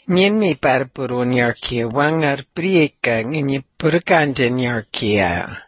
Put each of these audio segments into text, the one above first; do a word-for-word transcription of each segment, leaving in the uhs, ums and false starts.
Nien mi par puro nyarkia wangar prieka nginyi purkante nyarkia.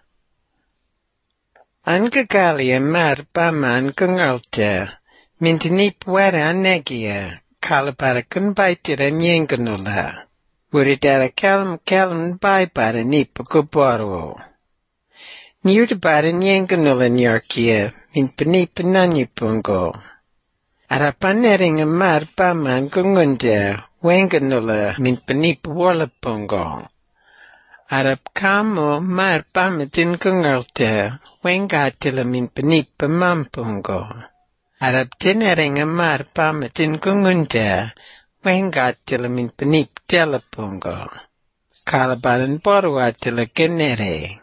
Angagalia mar paman kungalte, mintinip wara negia, kalapara kunbaitira nyenganula. Wuridara kalm kalm baipara nip kuparo. Nirtabara nyenganula nyarkia, min panip nanyipungo. Arapanering mar paman kungunda, wenganula min panip walapungo. Arap kamo mar pamatin kungalte, wengatila min panip mampungo. Arap tinering mar pamatin kungunda, wengatila min panip telepungo. Kalabaran porwatila genere.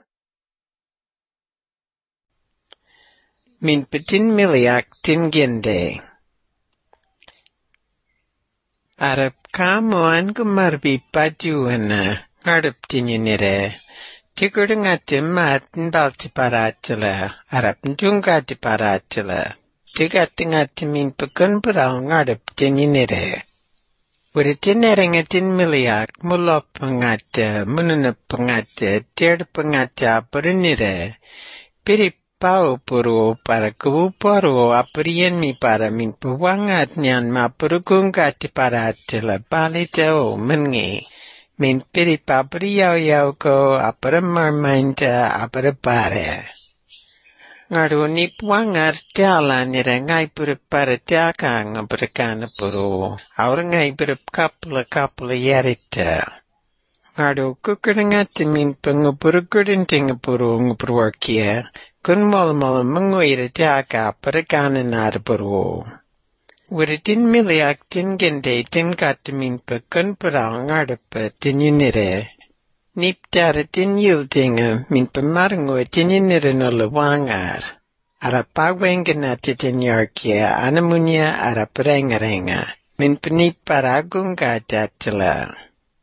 Min patin miliak tingende. Arap kamo an kumarbi pajuana, ngarap tinyanire. Tigurungati mat nbalti paratila, arap njungati paratila. Tigatingati min pakun parao ngarap tinyanire. Wuritineringatin miliak mulop pangata, mununap pangata, tir pangata aparunire. Pirip pau puro para kubu paro aparian mi para min puwangat niyan mapurukungati para tila balitao mengi. Min piri papariyaw yaw ko apara marmainta apara pare. Ngaro ni puwangar tiala nira ngay pura para tiaka nga parakana puro. Aura ngay pura kapla kapla yarita. Ngaro kukurangati min pangupurukurintinga puro ngupurwarkia. Kun mol mol menguira tiaka parakana nara puro. Wuritin miliak tin gende tin katamin pa kun parang ngarapa tin yunire. Nip tara tin yultinga min pa marango tin yunire no lawangar. Ara pagwenganati tin yarkia anamunya ara parengarenga. Min pa nip paragunga datila.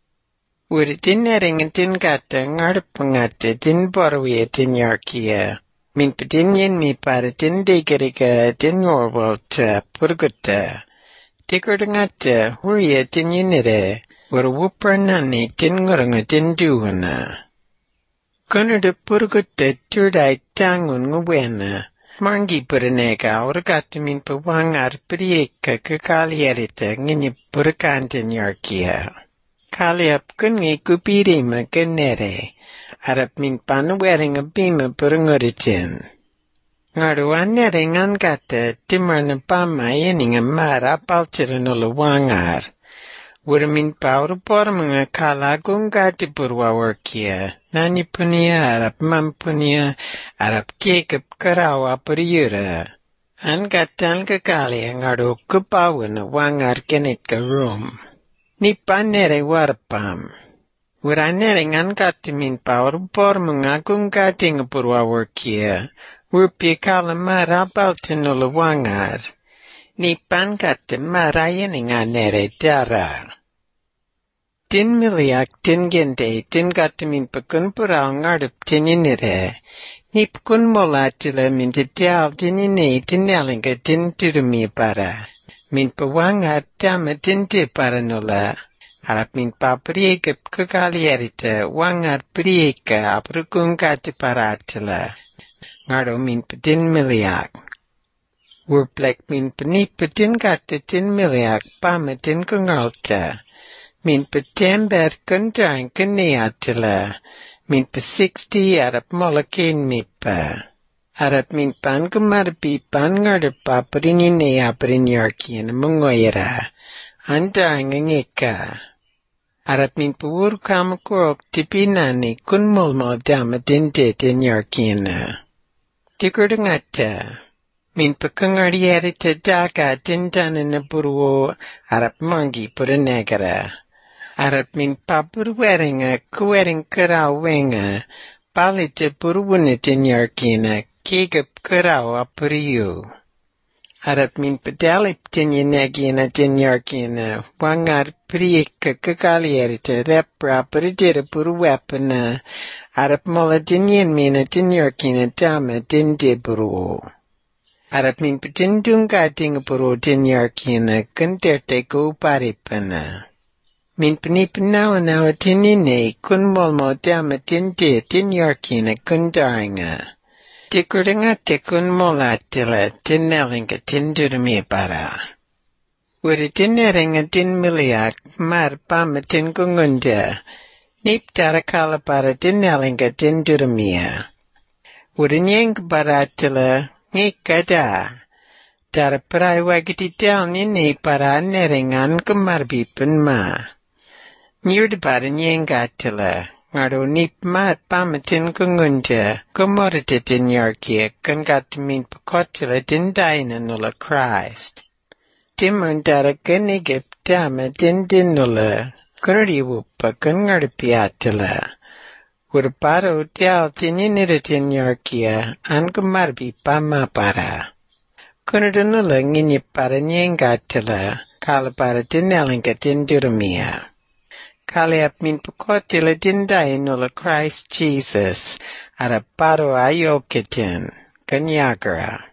Wuritin neringa tin kata ngarapa ngata tin borwe tin yarkia. Min padinyan mi para tindigarika tinyorwalta purguta. Tikurdangata hurya tinyinire, wara wupranani tinguranga tinduwana. Kunada purguta turdai tangun ngwena, mangi puranega urgata min pawangar prieka kakalierita nginya purakantin yarkia. Kaliap kungi kupirima ganere. Arap min panuwering a bima purunguritin. Ngaruan nering angata timarna pama yening a mara paltiranula wangar. Wura min pauru pormanga kalagung gati purwawarkia. Nani punia arap mampunia arap kekap karawa puriyura. Angatan kakali ngaru kupawana wangar kenit ka room. Nipa nere warpam. Wuranering angati min paur por mengagung gating purwawarkia, wurpi kala mara baltinula wangar, ni pankati mara yening anere dara. Tin miliak tin gende tin gati min pakun purao ngardup tin yinire, ni pakun molatila min titial tin yine tin yalinga tin turumi para, min pawangar tama tin ti para nula. Arap min paprieka kakalierita wangar prieka aprukungati paratila. Ngaro min patin miliak. Wurplek min panip patin kata tin miliak pamatin kungalta. Min patember kundrang kaniatila. Min pa sixty arap molakin mipa. Arap min pan kumarpi pan ngarapa parinine aparinyarkian mungoyera. Andang ngika. Arap min pur kamakurok tipinani kun mulmo dama dinte din yarkina. Tikurdangata. Min pakangariarita daka dintana na puro arap mangi puranegara. Arap min papurweringa kuwering karawenga palita purwuna din yarkina kigap karawa puriyu. Arap min padalip tinyanagina tinyarkina, wangar prieka kakalierita repra paradira purwepana, arap mola tinyan mina tinyarkina dama dindiburu. Arap min patindunga tingapuru tinyarkina kanterte ko paripana. Min pnipnawa nawa tinine kun molmo dama tinte tin yorkina kun daringa. Tikurdanga tikun molatila tinnelinga tindurmi para. Wuri tinneringa tin miliak mar pama tin kungunda. Nip tarakala para tinnelinga tindurmia. Wuri nyeng baratila ngikada. Tara prai wagititel nini para neringan kumarbipun ma. Nyurd para nyengatila. Ngaro nip mat pamatin kungunja. Kumorititin yorkia kungatimin pakotila dindaina nula Christ. Timun tara kunigip dama dindinula. Kunriwupa kungarpiatila. Urpara utial tininiritin yorkia an kumarbi pama para. Kunudunula ngini para nyengatila. Kala para tinelinga tindurumia. Kaliap min pukotila dindai nula Christ Jesus, ara paro ayokitin, kanyagara.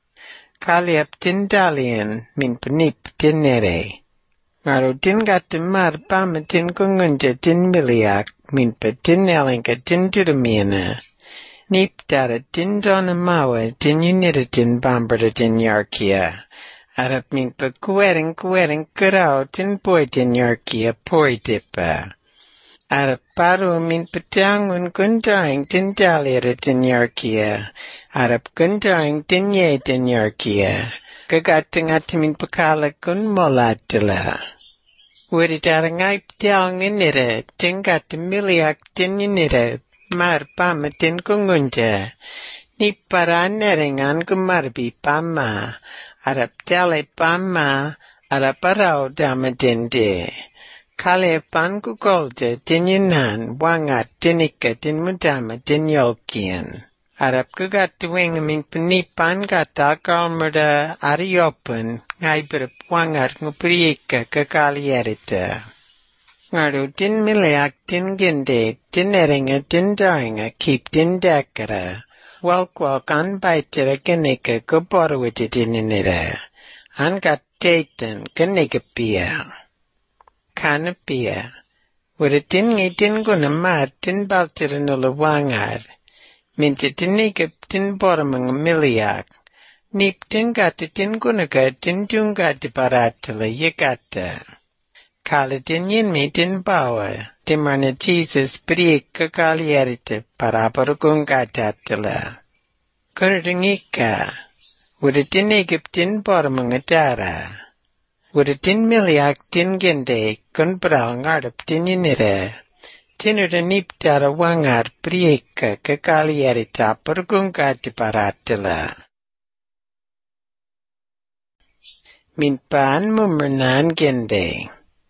Kaliap dindalian min penip dinere. Ngaro dingatimar pamatin kungunja din miliak, min patinelinga dindurumina. Nip dara dindona mawa dinunira din bambara din yarkia. Arap min pa kuwering kuwering karao tin boy din yarkia poi dipa. Arap paro min patangun kundaing tin dalira din yarkia. Arap kundaing din ye din yarkia. Kagating at min pakala kun molatila. Wuri darangaip dialng inira, tingat miliak din inira, mar pama din kungunda. Ni para neringan kumarbi pama. Arap dale pama, arap arao dama dinde. Kale pan kugolde dinyunan wangat dinika din mudama din yolkian. Arap kugat duwing min penipan gata kalmurda ariopen ngay berap wangat ngupriyika kakalierita. Ngaro din miliak din ginde, din eringa din daringa keep din dekara. Walkwalk an baitira ganika goborwiti dininira. An gat dayton ganika pia. Kana pia. Wada din ngay din guna mat din baltira nula wangar. Minti dinika din boramang miliak. Nip din gata din gunaga din dungati baratila yagata. Kala din yinmi din bawa. Dimana Jesus beriak kekalierita para pergungatatila. Kunudungika. Wada din egip din boramangadara. Wada din miliak din gende kun bral ngarap din yinira. Tinuda nip dara wangar beriak kekalierita pergungati baratila. Min paan mumurnan gende.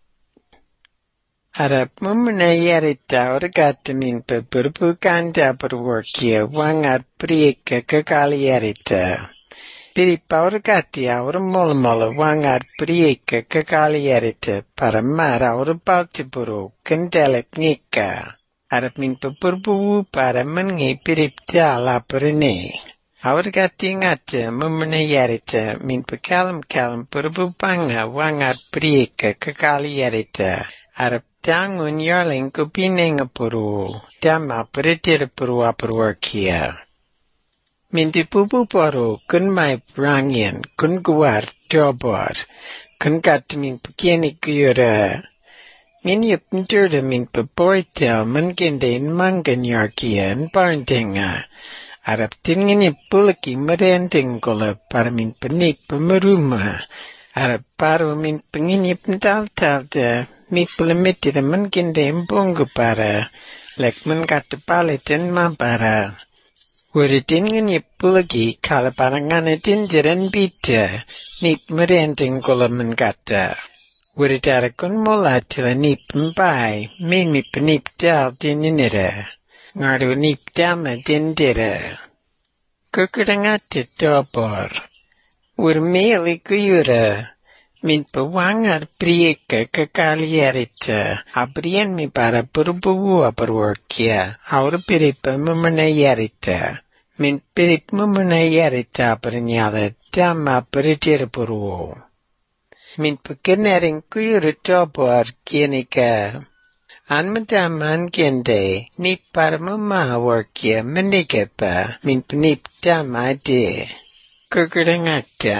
Arap mumuna yarita orgata min pa berbukanda berworkia wangar prieka kekali yarita. Piri pa orgati aur molmola wangar prieka kekali yarita para mara aur baltiburu kendelek nika. Arap min pa berbuwu para mengi pirip tiala perene. Orgati ngata mumuna yarita min pa kalam kalam berbupanga wangar prieka kekali yarita. Arap tangun yarling kupinenga puru, dama peritira puru aparworkia. Minti pupu puru kun mai rangian, kun guar jobor, kun gat min pekieni kuyura. Nginyip nturda min pabortel munginde mangan yarkia and barntinga. Arap tin nginyip pulaki merending gola para min penip pemeruma. Arap paru min penginyip ndal-tal da. Mi pulamitira munginde mbungu para, lek mungkata palitin mabara. Wuritin ngani pulagi kala parangana tindiran bita, nip merending gola mungkata. Wuritara kun molatila nip mbai, mimi penip dal dininira, ngaru nip dama dindira. Kukurangati dobor, wurmeli kuyura, min pewangar prieka kekalierita, abrian mi para berbuwu aparworkia, aur pirip mumuna yarita, min pirip mumuna yarita bernyala dama beritir berwu. min pekenering kuyurutobor kienika. Anmadaman kende, ni paramama workia manigapa, min penip damade. Gurgurdangata.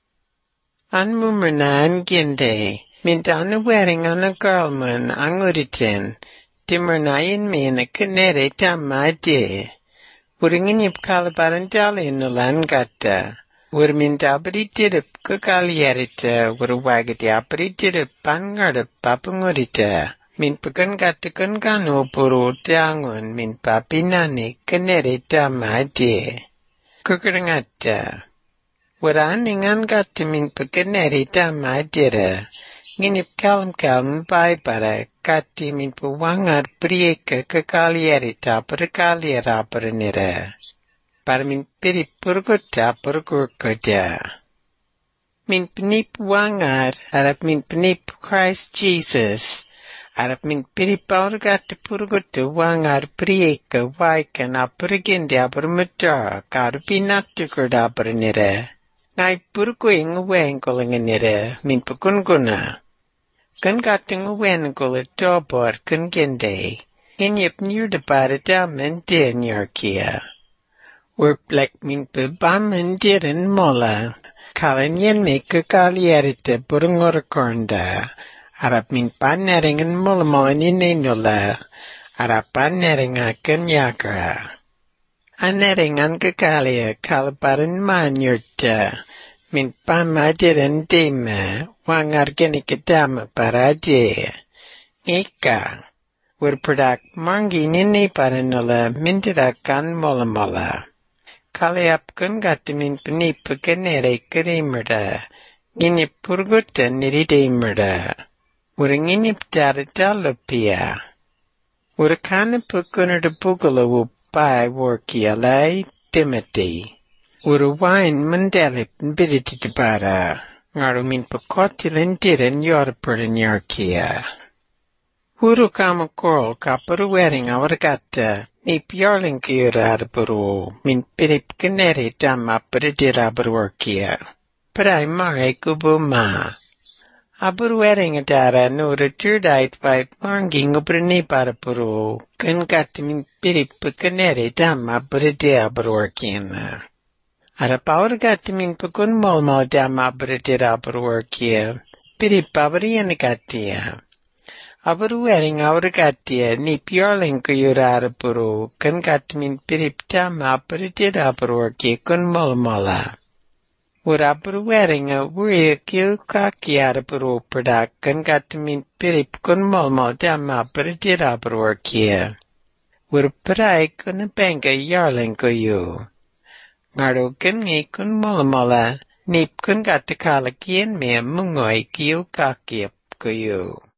Anmumranan kende, min dana wearing on a girlman anguritin, dimmernayan min a kanere damade. Uringin kalabaran dali no langata. Ur min dabri dirip kukalierita, ur wagati apri dirip pangarip papungurita. Min pekan katakan kano puro tangon min papinani kanere damade. Kukurangata. Ur aningan kata min pekanere damadira. Nginip kalm kalm bai para kati min puwangar prieka kakalierita perkaliera pernira. Para min piri purgota purgurkoda. Min penip wangar harap min penip Christ Jesus. Harap min piri paurgata purgota wangar prieka waikan apergindi apermudra karupinatukurda pernira. Ngai purguing wengkolinganira min pekunguna. Kan kating wengkola dobor kan gende. Inyip near the barada mende nyarkia. Ur plek min pebamen diren mola. Kalanyen me kakalierite burungorkornda. Arap min paneringen mola mola ninenola. Arap paneringa kanyakra. Aneringan kakalia kalabaran manyurta. Min pamadiran dema, wangar genikadama paraje. Ika, ur produk mangi nini paranola mindirakan mola mola. Kaliap kun gata min penipa kanere karimurda. Ginip purguta niridimurda. Ur nginip daradalapia. Ur kana pukunarda pugala wup by workialai Timothy. Uru wine mandelip nbiditibara. Ngaru min pakotilin diren yorpurin yorkia. Uru kama korol kaparu wedding awargata. Ni pjarling kyura adapuru. Min pirip kaneri dama pridira barworkia. Prai mare kubu ma. Abur wedding adara nura turdait by marnging ubrani parapuru. Kun min pirip kaneri dama pridira barworkia. Ara power min pukun molmo dama pridira barworkia. Pirip pabarian gatia. Abur wedding awargatia ni pjarling kyura adapuru. Kun min pirip dama pridira barworkia kun molmola. Urapur wedding a wuri kiu kakiara puru product kan min pirip kun molmo dama pridira barworkia. Ur prai kun benga yarling kuyu. Ngaro kan ngi kun molmola nip kun gatakala kien me mungoi kiu kakiap kuyu.